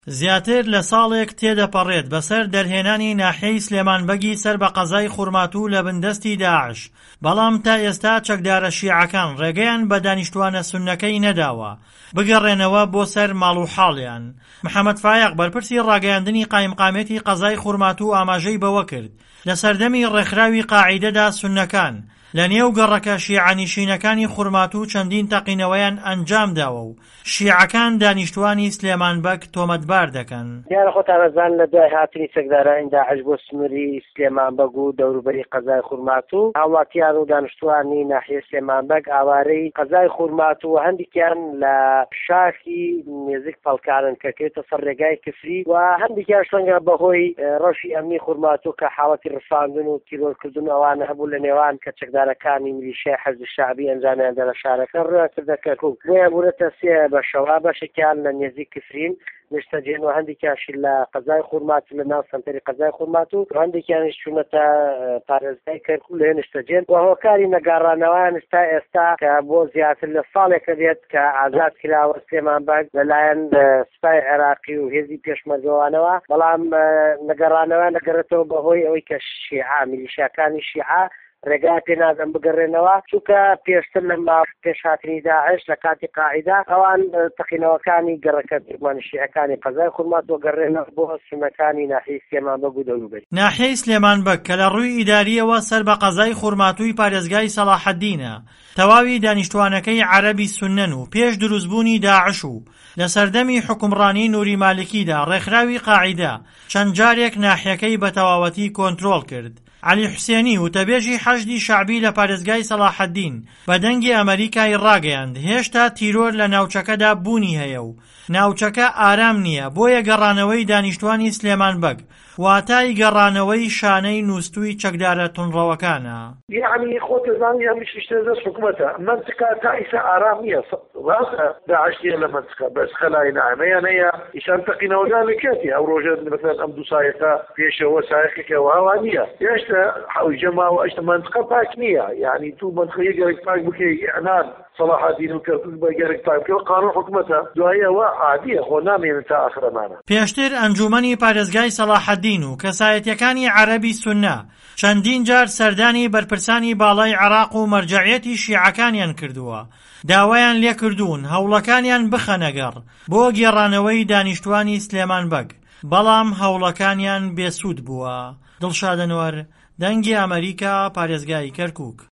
زیاتر لە ساڵێک تێدەپەڕێت بەسەر دەرهێنانی ناحیەی سلێمانبەگی سەر بە قەزای خوڕماتوو لە بندەستی داعش، بەڵام تا ئێستا چەکدارە شیعەکان ڕێگەیان بە دانیشتوانە سوننەکەی نەداوە بگەڕێنەوە بۆ سەر ماڵ و حاڵیان. محەممەد فایق بەرپرسی ڕاگەیاندنی قایمقامێتی قەزای خوڕماتوو ئاماژەی بەوە کرد لە سەردەمی ڕێکخراوی قاعیدەدا سوننەکان لە نێو گەڕەکە شیعەنشینەکانی خوڕماتوو چەندین تەقینەوەیان ئەنجام داوە و شیعەکان دانیشتوانی سلێمانبەگ تۆمەتبار دەکەن. دیارە خۆتان ئەزانن لە دوای هاتنی چەکدارانی داعش بۆ سنووری سلێمانبەگ و دەوروبەری قەزای خوڕماتوو، هاوڵاتیان و دانیشتوانی ناحیە سلێمانبەگ ئاوارەی قەزای خوڕماتوو و هەندێکیان لە شاخی نێزیک پەڵکانن کە کێتە سەر ڕێگای کفری و هەندێکیان شەنگە بەهۆی ڕەوشی ئەمنی خوڕماتوو کە حاڵەتی ڕفاندن و تیرۆرکردن ئەوانە هەبوو لە نێوان کە چەکدارەکانی میلیشیای حەزب شعبی ئەنجامیاندا لە شارەکە ڕێکردە کەرکووک. بۆیان بوونەتە سێ بەشەوە، بەشێکیان لە نێزیک کفرین نیشتەجێن و هەندێکیانشی لە قەزای خوڕماتوو لە ناو سەنتەری قەزای خوڕماتوو و هەندێکیانیش چوونەتە پارێزگای کەرکووک لە نیشتەجێن و هۆکاری نەگەڕانەوەیان ئێستا کە بۆ زیاتر لە ساڵێکە دێت کە ئازاد کراوە سلێمانبەگ لەلایەن سوپای عێراقی و هێزی پێشمەرگەوانەوە، بەڵام نەگەڕانەوە نەگەڕێتەوە بەهۆی ئەوەی کە شیعە میلیشیاکانی شیعە ڕێگای پێ نادەن بگەڕێنەوە، چونکە پێشتر لە پێشهاتنی داعش لە کاتی قاعیدا ئەوان تەقینەوەکانی گەڕەکە شیعەکانی قەزای خوڕماتوو گەڕێنەوە بۆ سوننەکانی ناحیەی سلێمانبەگ و دەوروبەری. ناحیەی سلێمانبەگ کە لە ڕووی ئیداریەوە سەر بە قەزای خوڕماتووی پارێزگای سەلاحەددینە، تەواوی دانیشتوانەکەی عەرەبی سوننن و پێش دروستبوونی داعش و لە سەردەمی حکومڕانی نووری مالکیدا ڕێکخراوی قاعیدا چەند جارێک ناحیەکەی بە تەواوەتی کۆنتڕۆڵ کرد. علی حوسێنی وتەبێژی حەشدی شعبی لە پارێزگای سەلاحەددین بە دەنگی ئەمریکای ڕاگەیاند هێشتا تیرۆر لە ناوچەکەدا بوونی هەیە و ناوچەکە ئارام نییە، بۆیە گەڕانەوەی دانیشتوانی سلێمانبەگ واتای گەڕانەوەی شانەی نووستووی چەکدارە تونڕەوەکانە. یعنی خۆت دەزانی هەمیش شتە دەست حکومەتە منطقە تا ئیسا ئارام نییە، ڕاستە داعش نییە لە منطقە بەس خەلای نامەیان هەیە ئیشان تەقینەوەدان لەکێتی ئەو ڕۆژە مثلا ئەم دوو سایەکە پێشەوە سایەکێکەوە هاوا نییە، هێشتا حەوجەماوە ئەشتە منطقە پاک نییە، یعنی تو منطقەیە گەرەک پاک بکەی ئەنان صلاحەدین و کەرکووک بە گەرەک پاک بکەوە قانون حکومەتە، دوایەوە عادیە خۆ نامێنن تا ئاخرەمانە. پێشتر ئەنجومەنی پارێزگای سەلاحەددین و کەسایەتیەکانی عەرەبی سوننە چەندین جار سەردانی بەرپرسانی باڵای عێراق و مەرجەعیەتی شیعەکانیان کردووە، داوایان لێ کردوون هەوڵەکانیان بخەنەگەڕ بۆ گێڕانەوەی دانیشتوانی سلێمانبەگ، بەڵام هەوڵەکانیان بێسوود بووە. دڵشاد ئەنوەر، دەنگی ئەمریکا، پارێزگای کەرکووک.